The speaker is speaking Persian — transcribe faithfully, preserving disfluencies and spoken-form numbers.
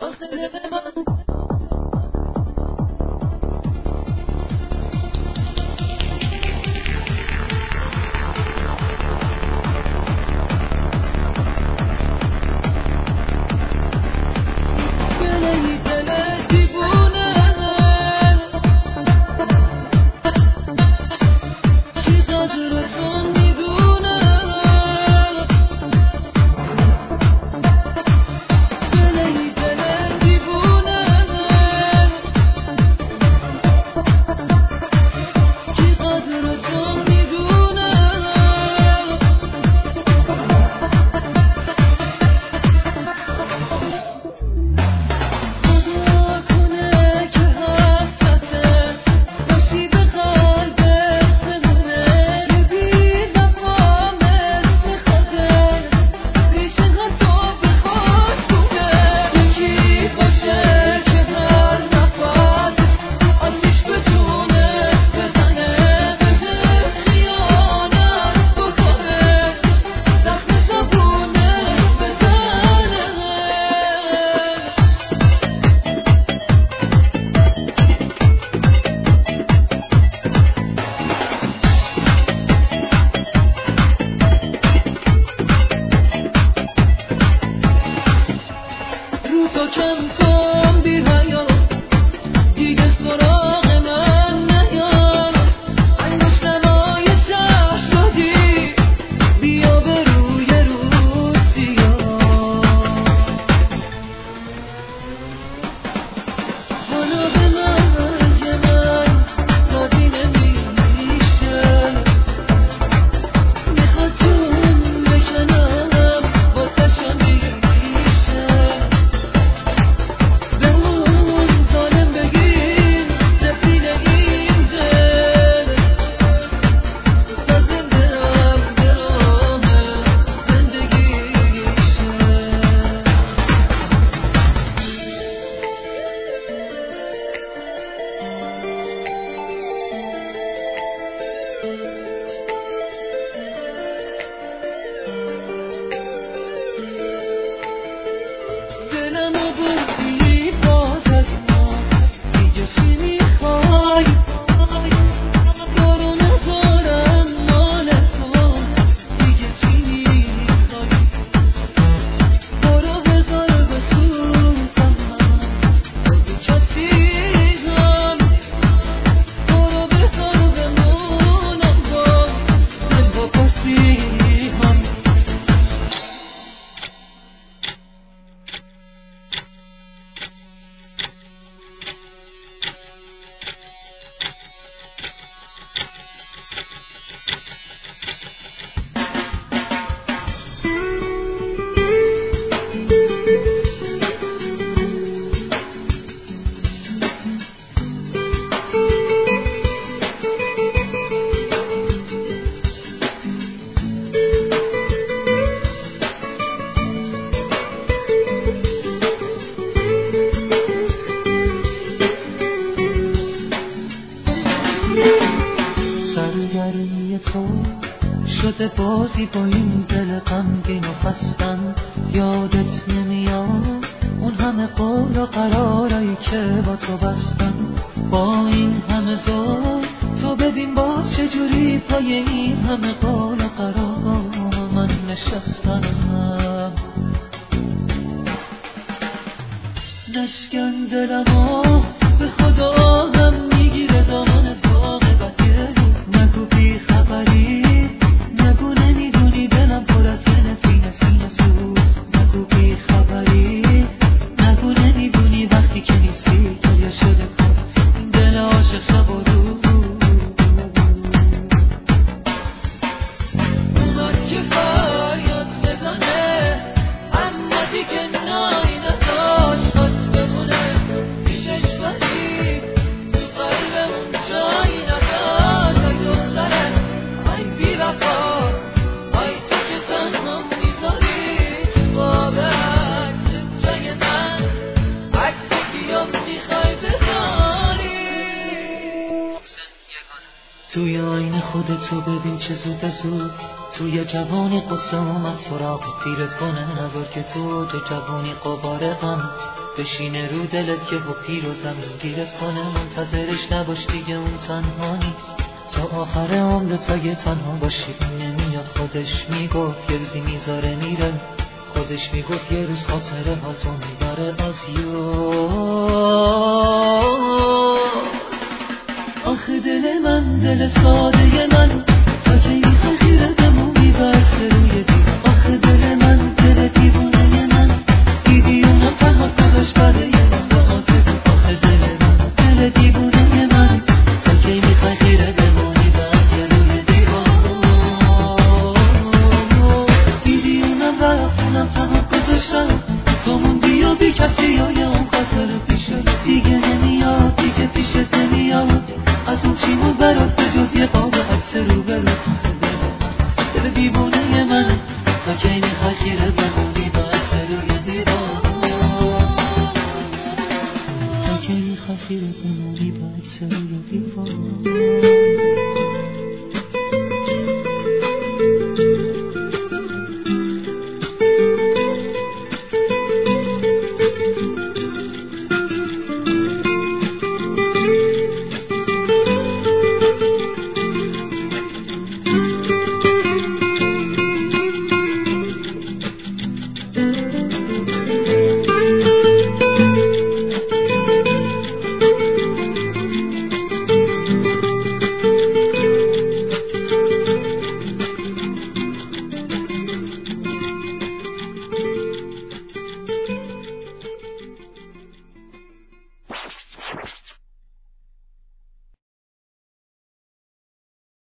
شده بازی با این دل غمگین و خستم. یادت نمیاد اون همه قول و قرارایی که با تو بستم؟ با این همه زور تو ببین باز چجوری پای این همه قول و قرار من نشستم. نشکن دلمو به خدا هم میگیره دامن باغ بدگری. نگو بی خبری، نگو نمیدونی دلم پر از نفرین سینه سوز. نگو بی خبری، نگو نمیدونی وقتی که نیستی گریه شده کن این دل عاشق شب و روز. اومد که فریاد بزنه اما دیگه نایی نداشت خواست بمونه پیشش ولی تو قلب اون جایی نداشت. ای دختره ای بی وفا، ای تو که تنها میذاری تو باب عکس جای من عکس کیو میخوای بذاری. توی آینه خودتو ببین چه زود زود توی جوانی قصه اومد سراغ پیرت کنه. نذار که تو اوج جوانی قبار غم بشینه رو دلت که حقی رو زمین گیرت کنه، منتظرش نباش دیگه اون تنها نیست. تا آخر عمرت اگه تنها باشی این نمیاد. خودش میگفت یه روزی میذاره میره، خودش میگفت یه روز خاطره ها تو میبره از یاد. آخه دل من دل ساده من تا که میخوای خیره بمونی بس روی دیوار. آخه دل من دل دیوونه من دیدی اونم تنها گذاشت برای من با آتفی. آخه دل من دل دیوونه من تا که میخوای خیره بمونی بس روی دیوار. دیدی اونم رفت اونم تنها گذاشتم تو موندی و بی کسی های اون خاطر پیشه دیگه نمیاد دیگه پیشت نمیاد. از اون چی بود برات به جز یه قاب عکس رو برو. دل دیوونه من تا کی میخوای خیره بمونی با عکس روی دیوار. تا کی میخوای خیره بمونی با عکس روی دیوار.